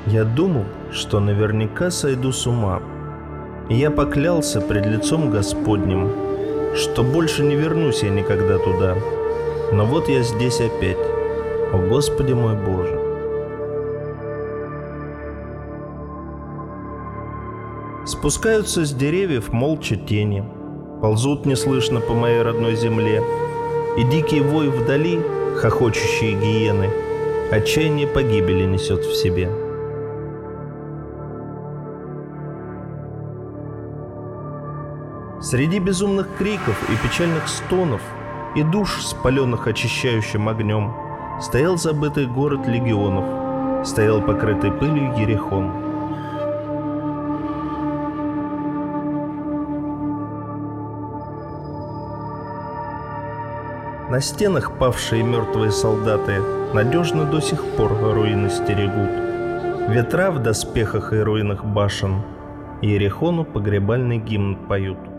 Я думал, что наверняка сойду с ума. И я поклялся пред лицом Господним, что больше не вернусь я никогда туда. Но вот я здесь опять. О Господи мой Боже! Спускаются с деревьев молча тени, ползут неслышно по моей родной земле, и дикий вой вдали, хохочущие гиены, отчаяние погибели несет в себе. Среди безумных криков и печальных стонов и душ, спаленных очищающим огнем, стоял забытый город легионов, стоял покрытый пылью Ерихон. На стенах павшие мертвые солдаты надежно до сих пор руины стерегут. Ветра в доспехах и руинах башен Иерихону погребальный гимн поют.